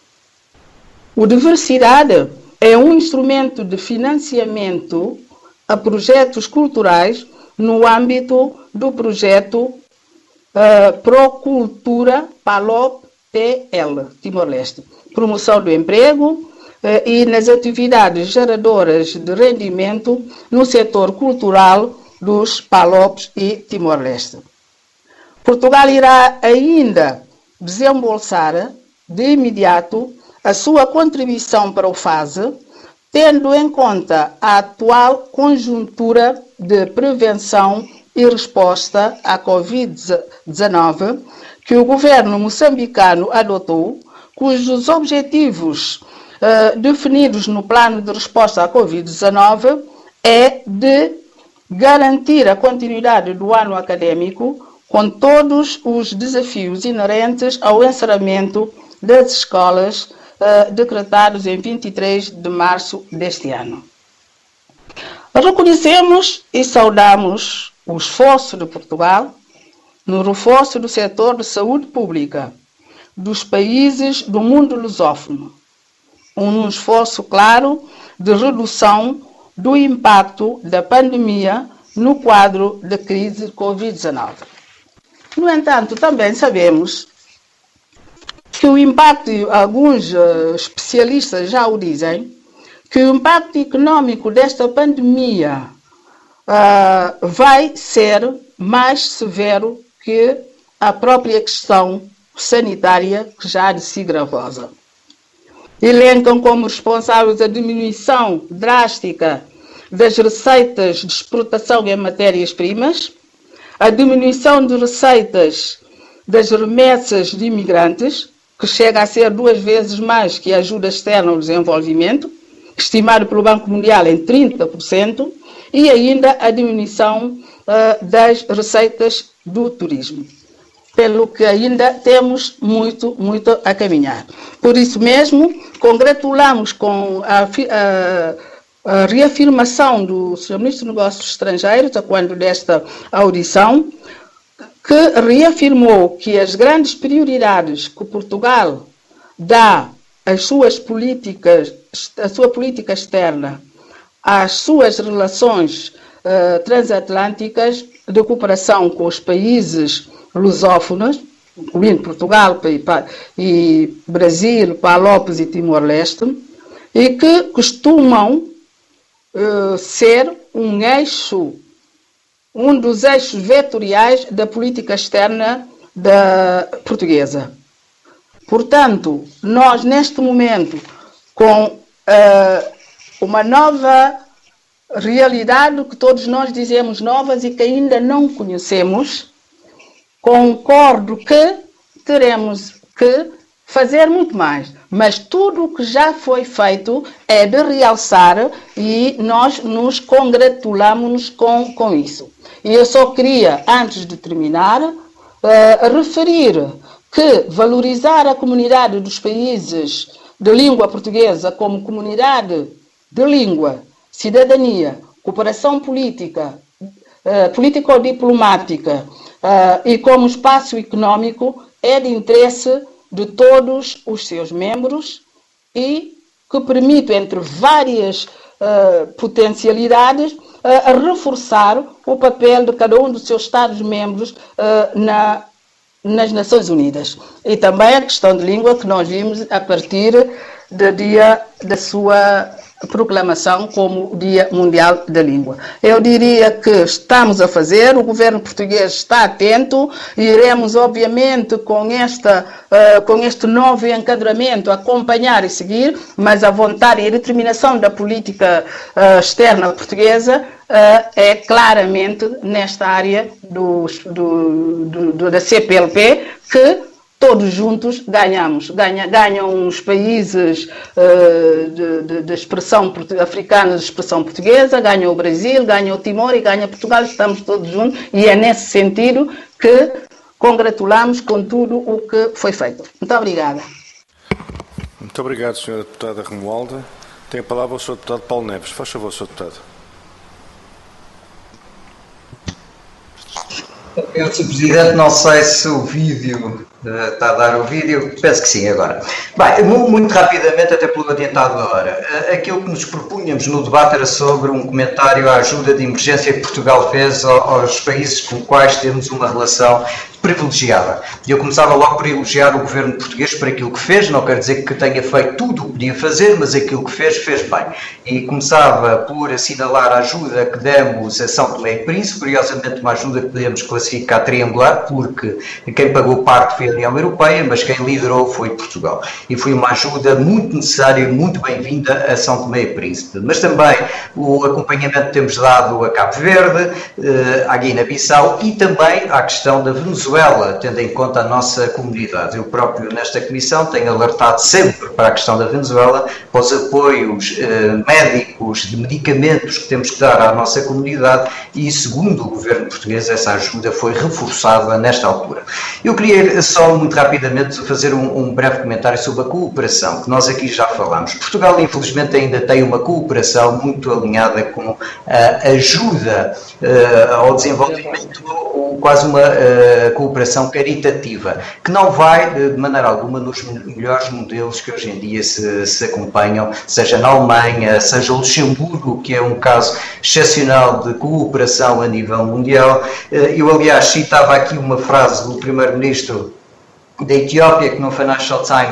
O Diversidade é um instrumento de financiamento a projetos culturais no âmbito do projeto uh, Procultura PALOP T L, Timor-Leste, promoção do emprego uh, e nas atividades geradoras de rendimento no setor cultural dos PALOPs e Timor-Leste. Portugal irá ainda desembolsar de imediato a sua contribuição para o FASE, tendo em conta a atual conjuntura de prevenção e resposta à covid dezenove que o governo moçambicano adotou, cujos objetivos uh, definidos no plano de resposta à covid dezenove é de garantir a continuidade do ano acadêmico com todos os desafios inerentes ao encerramento das escolas uh, decretados em vinte e três de março deste ano. Reconhecemos e saudamos o esforço de Portugal no reforço do setor de saúde pública dos países do mundo lusófono, um esforço claro de redução do impacto da pandemia no quadro da crise covid dezenove. No entanto, também sabemos que o impacto, alguns uh, especialistas já o dizem, que o impacto econômico desta pandemia uh, vai ser mais severo que a própria questão sanitária, que já há de si gravosa. elencam como responsáveis a diminuição drástica das receitas de exportação em matérias-primas, a diminuição de receitas das remessas de imigrantes, que chega a ser duas vezes mais que a ajuda externa ao desenvolvimento, estimado pelo Banco Mundial em trinta por cento, e ainda a diminuição uh, das receitas do turismo, pelo que ainda temos muito, muito a caminhar. Por isso mesmo, congratulamos com a, a, a reafirmação do senhor Ministro dos Negócios Estrangeiros, a quando desta audição, que reafirmou que as grandes prioridades que Portugal dá às suas políticas, à sua política externa, às suas relações uh, transatlânticas de cooperação com os países lusófonos, incluindo Portugal e Brasil, Palopes e Timor-Leste, e que costumam uh, ser um eixo, um dos eixos vetoriais da política externa da portuguesa. Portanto, nós neste momento, com uh, uma nova realidade que todos nós dizemos novas e que ainda não conhecemos, concordo que teremos que fazer muito mais, mas tudo o que já foi feito é de realçar e nós nos congratulamos com, com isso. E eu só queria, antes de terminar, uh, referir que valorizar a comunidade dos países de língua portuguesa como comunidade de língua, cidadania, cooperação política, uh, político-diplomática uh, e como espaço económico é de interesse de todos os seus membros e que permite, entre várias uh, potencialidades, uh, reforçar o papel de cada um dos seus Estados-membros uh, na, nas Nações Unidas. E também a questão de língua que nós vimos a partir do dia da sua proclamação como Dia Mundial da Língua. Eu diria que estamos a fazer, o governo português está atento, e iremos, obviamente, com, esta, uh, com este novo enquadramento, acompanhar e seguir, mas a vontade e a determinação da política uh, externa portuguesa uh, é claramente nesta área dos, do, do, do, da C P L P, que todos juntos ganhamos. Ganha, ganham os países uh, de, de, de expressão africana, de expressão portuguesa, ganha o Brasil, ganha o Timor e ganha Portugal. Estamos todos juntos e é nesse sentido que congratulamos com tudo o que foi feito. Muito obrigada. Muito obrigado, senhora Deputada Romualda. Tem a palavra o senhor Deputado Paulo Neves. Faz favor, senhor Deputado. Eu, senhor Presidente, não sei se o vídeo uh, está a dar o vídeo, penso que sim agora. Bem, muito rapidamente, até pelo adiantado da hora, uh, aquilo que nos propunhamos no debate era sobre um comentário à ajuda de emergência que Portugal fez aos países com os quais temos uma relação privilegiada. E eu começava logo por elogiar o governo português por aquilo que fez, não quero dizer que tenha feito tudo o que podia fazer, mas aquilo que fez, fez bem. E começava por assinalar a ajuda que demos a São Tomé e Príncipe, curiosamente uma ajuda que podemos classificar triangular, porque quem pagou parte foi a União Europeia, mas quem liderou foi Portugal. E foi uma ajuda muito necessária e muito bem-vinda a São Tomé e Príncipe. Mas também o acompanhamento que temos dado a Cabo Verde, à Guiné-Bissau e também à questão da Venezuela, tendo em conta a nossa comunidade. Eu próprio, nesta comissão, tenho alertado sempre para a questão da Venezuela, para os apoios eh, médicos, de medicamentos que temos que dar à nossa comunidade e, segundo o governo português, essa ajuda foi reforçada nesta altura. Eu queria só, muito rapidamente, fazer um, um breve comentário sobre a cooperação, que nós aqui já falámos. Portugal, infelizmente, ainda tem uma cooperação muito alinhada com a ajuda eh, ao desenvolvimento, ou quase uma uh, cooperação caritativa, que não vai, de maneira alguma, nos melhores modelos que hoje em dia se, se acompanham, seja na Alemanha, seja o Luxemburgo, que é um caso excepcional de cooperação a nível mundial. Uh, eu, aliás, citava aqui uma frase do primeiro-ministro da Etiópia, que no Financial Times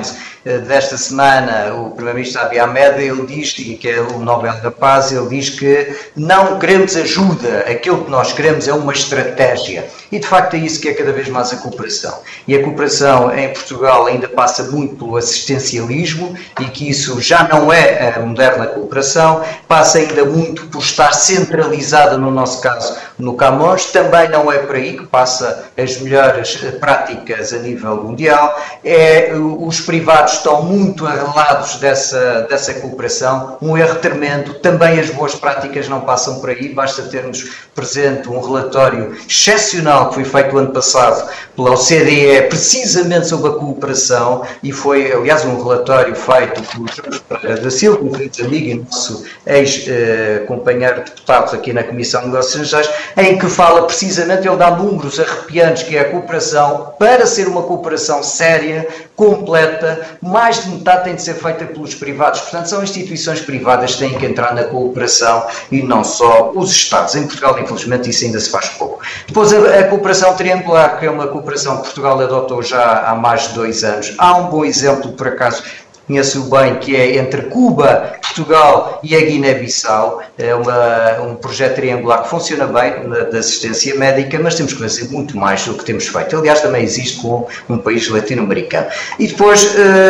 desta semana, o Primeiro-Ministro Abiy Ahmed, ele diz, que é o Nobel da Paz, ele diz que não queremos ajuda, aquilo que nós queremos é uma estratégia. E de facto é isso que é cada vez mais a cooperação. E a cooperação em Portugal ainda passa muito pelo assistencialismo, e que isso já não é a moderna cooperação, passa ainda muito por estar centralizada, no nosso caso, no Camões, também não é por aí que passa as melhores práticas a nível mundial, é, os privados estão muito arrelados dessa, dessa cooperação, um erro tremendo, também as boas práticas não passam por aí, basta termos presente um relatório excepcional que foi feito o ano passado pela O C D E, precisamente sobre a cooperação, e foi, aliás, um relatório feito por Pereira da Silva, um querido amigo e nosso ex-companheiro de deputados aqui na Comissão de Negócios Estrangeiros, em que fala precisamente, ele dá números arrepiantes, que é a cooperação, para ser uma cooperação séria, completa, mais de metade tem de ser feita pelos privados. Portanto, são instituições privadas que têm que entrar na cooperação e não só os Estados. Em Portugal, infelizmente, isso ainda se faz pouco. Depois, a, a cooperação triangular, que é uma cooperação que Portugal adotou já há mais de dois anos. Há um bom exemplo, por acaso, conheço bem, que é entre Cuba, Portugal e a Guiné-Bissau. É uma, um projeto triangular que funciona bem, na, da assistência médica, mas temos que fazer muito mais do que temos feito. Aliás, também existe com um país latino-americano. E depois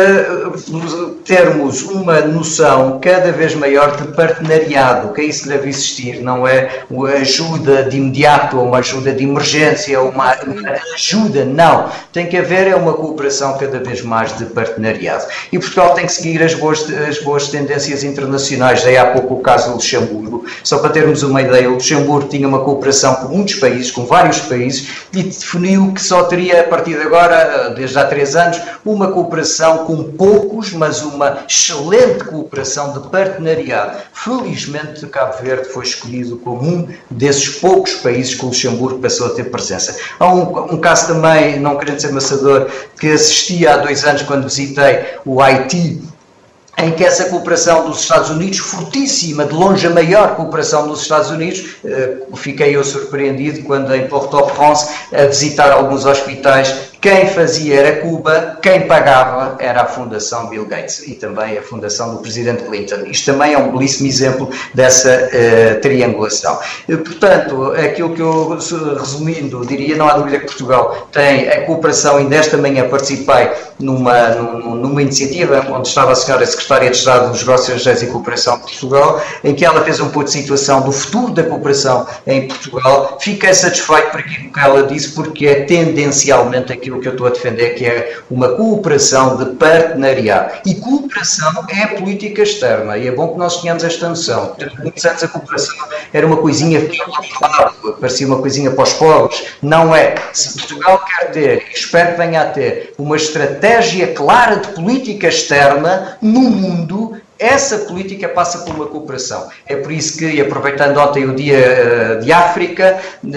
uh, termos uma noção cada vez maior de partenariado, que é isso que deve existir, não é uma ajuda de imediato, ou uma ajuda de emergência, ou uma, uma ajuda, não. Tem que haver é uma cooperação cada vez mais de partenariado. E Portugal tem que seguir as boas, as boas tendências internacionais. Daí há pouco o caso do Luxemburgo. Só para termos uma ideia, o Luxemburgo tinha uma cooperação com muitos países, com vários países, e definiu que só teria, a partir de agora, desde há três anos, uma cooperação com poucos, mas uma excelente cooperação de partenariado. Felizmente, Cabo Verde foi escolhido como um desses poucos países que o Luxemburgo passou a ter presença. Há um, um caso também, não querendo ser maçador, que assisti há dois anos quando visitei o Haiti, em que essa cooperação dos Estados Unidos, fortíssima, de longe a maior cooperação dos Estados Unidos, fiquei eu surpreendido quando em Port-au-Prince, a visitar alguns hospitais, quem fazia era Cuba, quem pagava era a Fundação Bill Gates e também a Fundação do Presidente Clinton. Isto também é um belíssimo exemplo dessa uh, triangulação. Portanto, aquilo que eu, resumindo, diria, não há dúvida que Portugal tem a cooperação. Ainda esta manhã participei numa, numa iniciativa onde estava a senhora Secretária de Estado dos Negócios Estrangeiros e Cooperação de Portugal, em que ela fez um pouco de situação do futuro da cooperação em Portugal. Fiquei satisfeito por aquilo que ela disse, porque é tendencialmente aquilo que eu estou a defender, que é uma cooperação de partenariado. E cooperação é política externa, e é bom que nós tenhamos esta noção. Durante muitos anos a cooperação era uma coisinha que parecia uma coisinha para os pobres. Não é. Se Portugal quer ter, e espero que venha a ter, uma estratégia clara de política externa no mundo, essa política passa por uma cooperação. É por isso que, aproveitando ontem o Dia de África,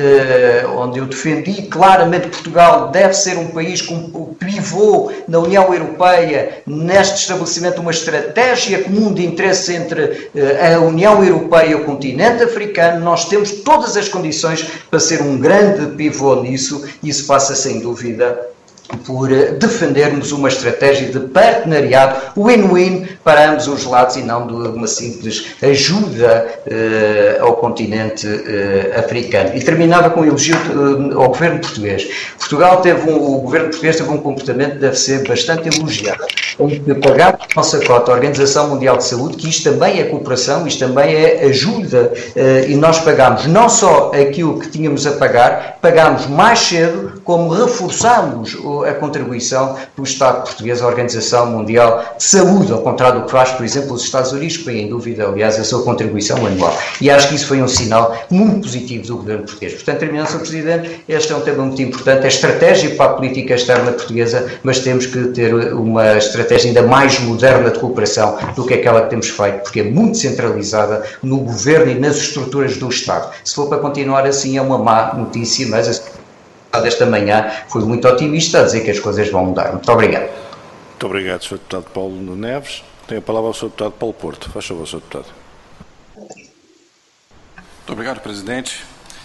onde eu defendi claramente que Portugal deve ser um país com pivô na União Europeia, neste estabelecimento de uma estratégia comum de interesse entre a União Europeia e o continente africano, nós temos todas as condições para ser um grande pivô nisso, e isso passa sem dúvida por defendermos uma estratégia de partenariado win-win para ambos os lados e não de uma simples ajuda uh, ao continente uh, africano. E terminava com um elogio uh, ao governo português. Portugal teve um, o governo português teve um comportamento que deve ser bastante elogiado. Onde pagamos a nossa cota à Organização Mundial de Saúde, que isto também é cooperação, isto também é ajuda, uh, e nós pagamos não só aquilo que tínhamos a pagar, pagamos mais cedo, como reforçamos a contribuição do Estado português à Organização Mundial de Saúde, ao contrário do que faz, por exemplo, os Estados Unidos, que põem em dúvida, aliás, a sua contribuição anual. E acho que isso foi um sinal muito positivo do governo português. Portanto, terminando, senhor Presidente, este é um tema muito importante, é estratégia para a política externa portuguesa, mas temos que ter uma estratégia ainda mais moderna de cooperação do que aquela que temos feito, porque é muito centralizada no governo e nas estruturas do Estado. Se for para continuar assim, é uma má notícia, mas desta manhã foi muito otimista a dizer que as coisas vão mudar. Muito obrigado. Muito obrigado, senhor Deputado Paulo Neves. Tem a palavra o senhor Deputado Paulo Porto. Faz favor, senhor Deputado. Muito obrigado, Presidente.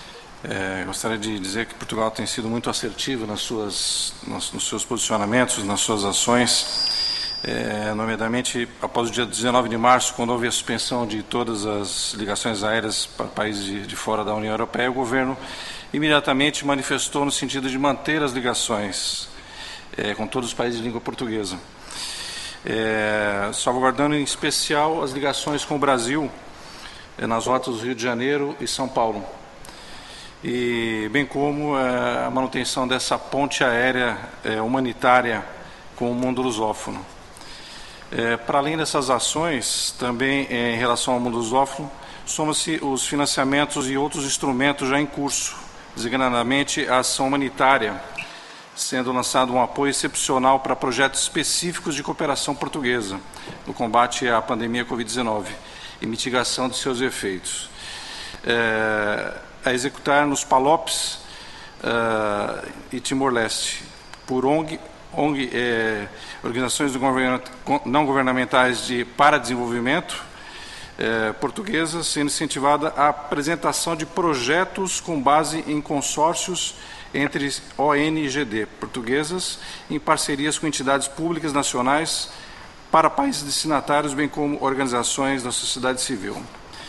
É, gostaria de dizer que Portugal tem sido muito assertivo nas suas, nos, nos seus posicionamentos, nas suas ações, é, nomeadamente após o dia dezenove de março, quando houve a suspensão de todas as ligações aéreas para países de, de fora da União Europeia, o governo imediatamente manifestou no sentido de manter as ligações é, com todos os países de língua portuguesa, é, salvaguardando em especial as ligações com o Brasil é, nas rotas do Rio de Janeiro e São Paulo, e bem como é, a manutenção dessa ponte aérea é, humanitária com o mundo lusófono. É, para além dessas ações, também é, em relação ao mundo lusófono, soma-se os financiamentos e outros instrumentos já em curso, designadamente a ação humanitária, sendo lançado um apoio excepcional para projetos específicos de cooperação portuguesa no combate à pandemia covid dezenove e mitigação de seus efeitos. É, a executar nos Palops uh, e Timor-Leste, por O N G, O N G é, organizações do governo, não governamentais de para desenvolvimento é, portuguesas, sendo incentivada a apresentação de projetos com base em consórcios entre O N G D portuguesas, em parcerias com entidades públicas nacionais para países destinatários, bem como organizações da sociedade civil.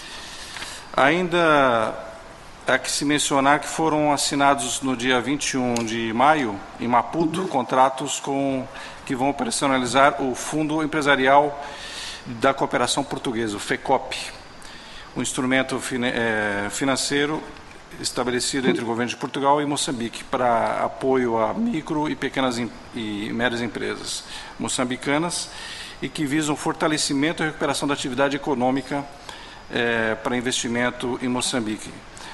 Ainda há que se mencionar que foram assinados no dia vinte e um de maio, em Maputo, contratos com, que vão operacionalizar o Fundo Empresarial da Cooperação Portuguesa, o FECOP, um instrumento financeiro estabelecido entre o governo de Portugal e Moçambique para apoio a micro e pequenas e médias empresas moçambicanas e que visam fortalecimento e recuperação da atividade econômica é, para investimento em Moçambique,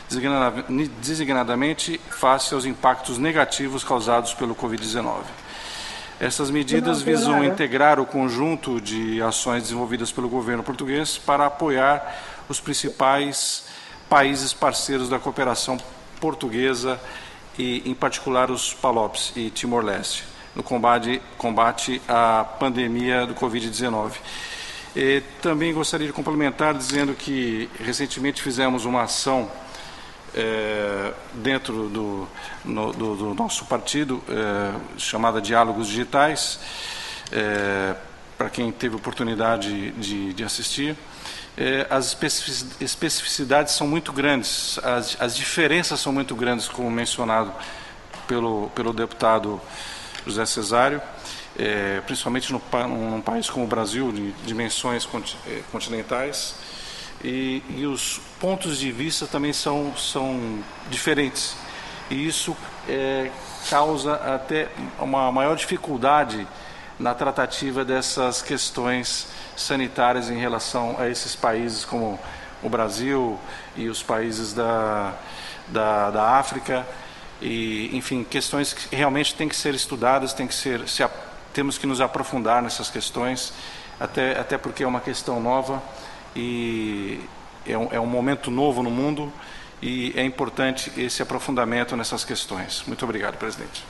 designadamente face aos impactos negativos causados pelo covid dezenove. Essas medidas visam integrar o conjunto de ações desenvolvidas pelo governo português para apoiar os principais países parceiros da cooperação portuguesa e, em particular, os Palops e Timor-Leste, no combate, combate à pandemia do covid dezenove. E também gostaria de complementar dizendo que recentemente fizemos uma ação É, dentro do, no, do, do nosso partido, é, chamada Diálogos Digitais, é, para quem teve oportunidade de, de assistir. É, as especificidades são muito grandes, as, as diferenças são muito grandes, como mencionado pelo, pelo deputado José Cesário, é, principalmente no, num país como o Brasil, de dimensões continentais. E, e os pontos de vista também são, são diferentes. E isso é, causa até uma maior dificuldade na tratativa dessas questões sanitárias em relação a esses países como o Brasil e os países da, da, da África. E, enfim, questões que realmente têm que ser estudadas, tem que ser, se, temos que nos aprofundar nessas questões, até, até porque é uma questão nova. E é um, é um momento novo no mundo e é importante esse aprofundamento nessas questões. Muito obrigado, presidente.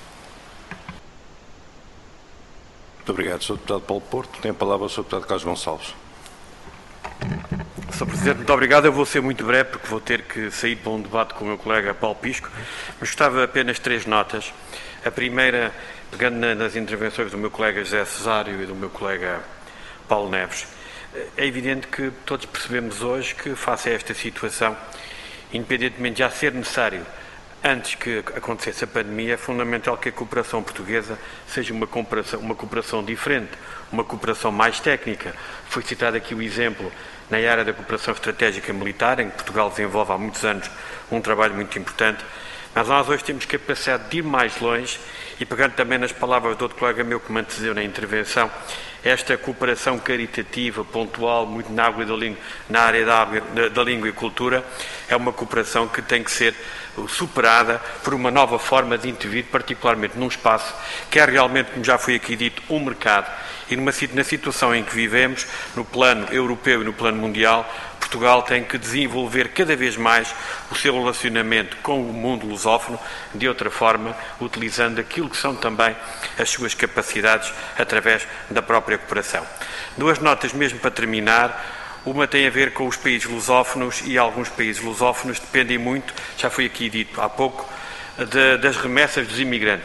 Muito obrigado, senhor Deputado Paulo Porto. Tem a palavra o senhor Deputado Carlos Gonçalves. senhor Presidente, muito obrigado. Eu vou ser muito breve porque vou ter que sair para um debate com o meu colega Paulo Pisco, mas gostava apenas três notas. A primeira, pegando nas intervenções do meu colega José Cesário e do meu colega Paulo Neves. É evidente que todos percebemos hoje que, face a esta situação, independentemente de já ser necessário, antes que acontecesse a pandemia, é fundamental que a cooperação portuguesa seja uma cooperação, uma cooperação diferente, uma cooperação mais técnica. Foi citado aqui o exemplo na área da cooperação estratégica militar, em que Portugal desenvolve há muitos anos um trabalho muito importante, mas nós hoje temos capacidade de ir mais longe e, pegando também nas palavras do outro colega meu que me antecedeu na intervenção, esta cooperação caritativa, pontual, muito na, água da, língua, na área da, da, da língua e cultura, é uma cooperação que tem que ser superada por uma nova forma de intervir, particularmente num espaço que é realmente, como já foi aqui dito, um mercado. E numa, na situação em que vivemos, no plano europeu e no plano mundial, Portugal tem que desenvolver cada vez mais o seu relacionamento com o mundo lusófono, de outra forma, utilizando aquilo que são também as suas capacidades através da própria cooperação. Duas notas mesmo para terminar. Uma tem a ver com os países lusófonos, e alguns países lusófonos dependem muito, já foi aqui dito há pouco, de, das remessas dos imigrantes.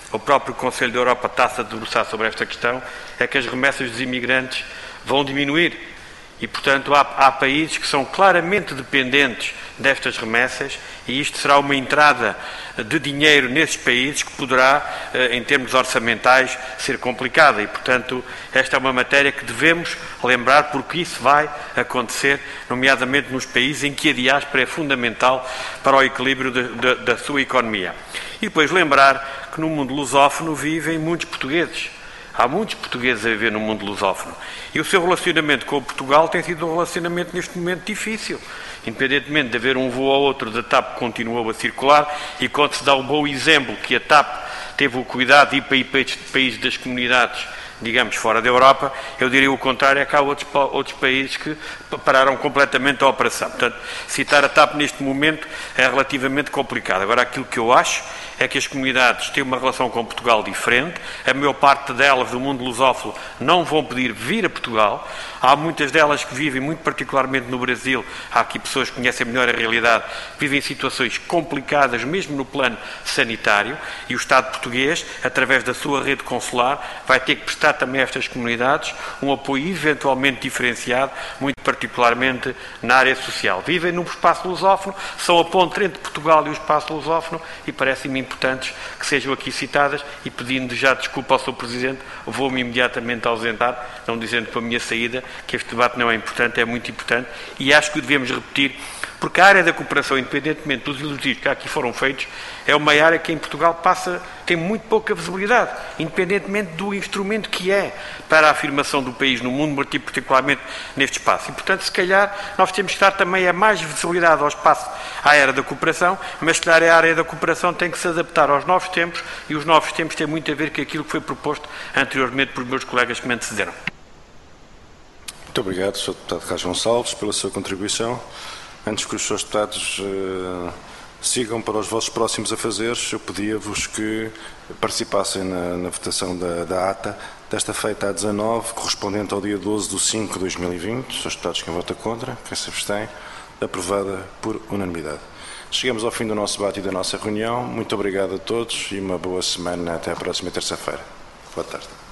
o próprio Conselho da Europa está-se a debruçar sobre esta questão, é que as remessas dos imigrantes vão diminuir. E, portanto, há, há países que são claramente dependentes destas remessas e isto será uma entrada de dinheiro nesses países que poderá, em termos orçamentais, ser complicada. E, portanto, esta é uma matéria que devemos lembrar porque isso vai acontecer, nomeadamente nos países em que a diáspora é fundamental para o equilíbrio de, de, da sua economia. E depois lembrar que no mundo lusófono vivem muitos portugueses. Há muitos portugueses a viver no mundo lusófono. E o seu relacionamento com Portugal tem sido um relacionamento neste momento difícil. Independentemente de haver um voo ou outro, da TAP continuou a circular e quando se dá um bom exemplo que a TAP teve o cuidado de ir para, ir para estes países das comunidades, digamos, fora da Europa, eu diria o contrário, é que há outros, outros países que pararam completamente a operação. Portanto, citar a TAP neste momento é relativamente complicado. Agora, aquilo que eu acho é que as comunidades têm uma relação com Portugal diferente, a maior parte delas do mundo lusófono não vão pedir vir a Portugal, há muitas delas que vivem, muito particularmente no Brasil, há aqui pessoas que conhecem melhor a realidade, vivem situações complicadas mesmo no plano sanitário e o Estado português, através da sua rede consular, vai ter que prestar também a estas comunidades um apoio eventualmente diferenciado, muito particularmente na área social. Vivem no espaço lusófono, são a ponte entre Portugal e o espaço lusófono e parece-me importantes que sejam aqui citadas e pedindo já desculpa ao senhor Presidente, vou-me imediatamente ausentar, não dizendo para a minha saída que este debate não é importante, é muito importante e acho que o devemos repetir, porque a área da cooperação, independentemente dos elogios que aqui foram feitos, é uma área que em Portugal passa, tem muito pouca visibilidade, independentemente do instrumento que é para a afirmação do país no mundo, particularmente neste espaço. E, portanto, se calhar, nós temos que dar também a mais visibilidade ao espaço, à área da cooperação, mas se calhar a área da cooperação tem que se adaptar aos novos tempos e os novos tempos têm muito a ver com aquilo que foi proposto anteriormente por meus colegas que me antecederam. Muito obrigado, senhor Deputado Carlos Gonçalves, pela sua contribuição. Antes que os senhores deputados uh, sigam para os vossos próximos afazeres, eu pedia-vos que participassem na, na votação da, da ata desta feita a dezanove, correspondente ao dia doze de cinco de dois mil e vinte. Os senhores deputados, quem vota contra, quem se abstém, aprovada por unanimidade. Chegamos ao fim do nosso debate e da nossa reunião. Muito obrigado a todos e uma boa semana até a próxima terça-feira. Boa tarde.